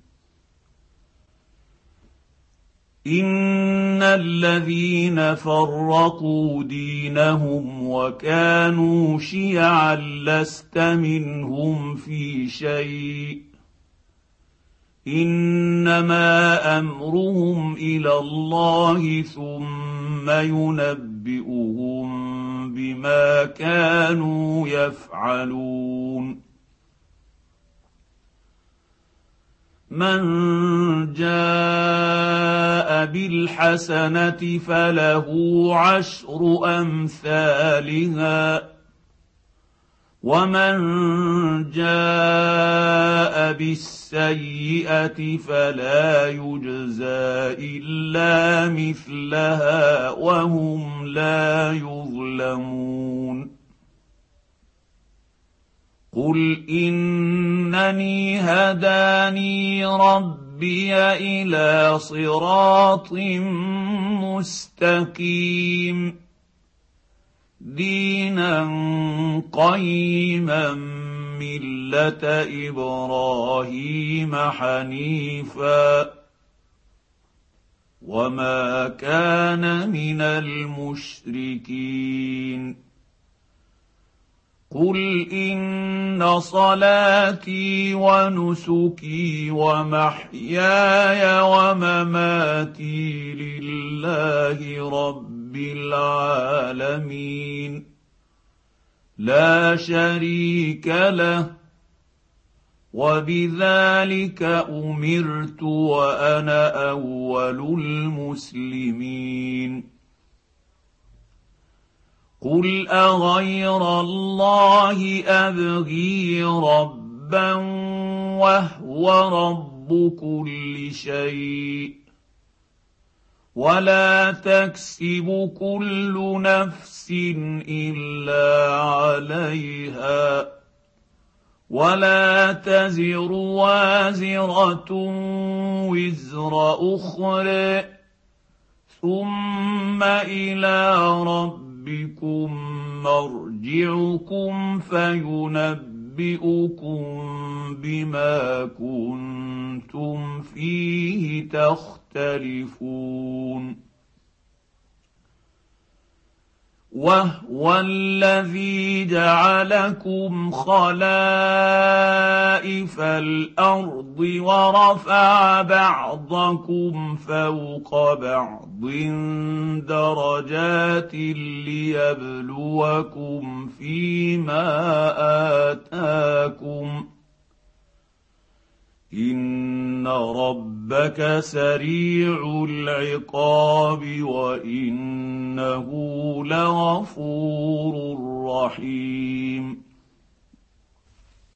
إن الذين فرقوا دينهم وكانوا شيعا لست منهم في شيء إنما أمرهم إلى الله ثم ينبئهم بما كانوا يفعلون من جاء بالحسنة فله عشر أمثالها ومن جاء بالسيئة فلا يجزى إلا مثلها وهم لا يظلمون قل إنني هداني ربي إلى صراط مستقيم دينا قيما ملة إبراهيم حنيفا وما كان من المشركين قل إن صلاتي ونسكي ومحياي ومماتي لله رب العالمين لا شريك له وبذلك أمرت وأنا أول المسلمين قل أغير الله أبغي ربا وهو رب كل شيء ولا تكسب كل نفس إلا عليها ولا تزر وازرة وزر أخرى ثم إلى ربكم مرجعكم فينبئكم بما كنتم فيه تختلفون وهو الذي جعلكم خلائف الأرض ورفع بعضكم فوق بعض درجات ليبلوكم فيما آتاكم إن ربك سريع العقاب وإنه لغفور رحيم